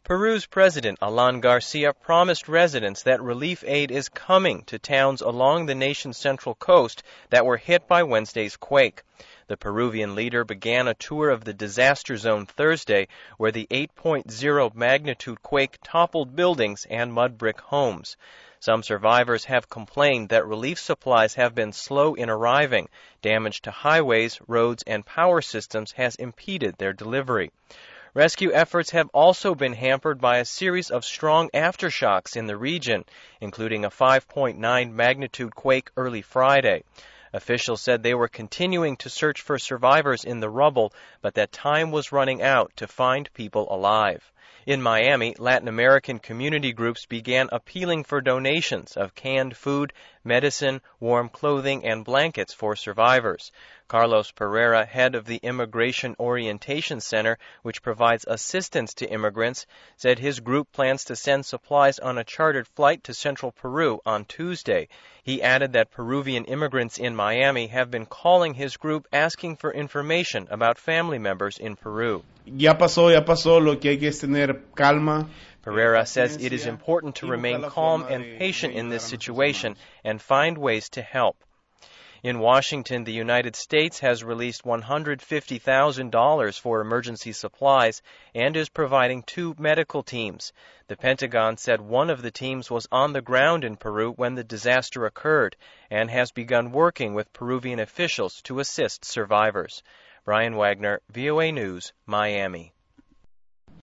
Peru's President Alan Garcia promised residents that relief aid is coming to towns along the nation's central coast that were hit by Wednesday's quake. The Peruvian leader began a tour of the disaster zone Thursday, where the 8.0 magnitude quake toppled buildings and mud brick homes. Some survivors have complained that relief supplies have been slow in arriving. Damage to highways, roads, and power systems has impeded their delivery. Rescue efforts have also been hampered by a series of strong aftershocks in the region, including a 5.9 magnitude quake early Friday. Officials said they were continuing to search for survivors in the rubble, but that time was running out to find people alive. In Miami, Latin American community groups began appealing for donations of canned food, medicine, warm clothing, and blankets for survivors. Carlos Pereira, head of the Immigration Orientation Center, which provides assistance to immigrants, said his group plans to send supplies on a chartered flight to central Peru on Tuesday. He added that Peruvian immigrants in Miami have been calling his group asking for information about family members in Peru. Ya pasó, lo que hay que es tener calma. Pereira says it is important to remain calm and patient in this situation and find ways to help. In Washington, the United States has released $150,000 for emergency supplies and is providing 2 medical teams. The Pentagon said one of the teams was on the ground in Peru when the disaster occurred and has begun working with Peruvian officials to assist survivors. Brian Wagner, VOA News, Miami.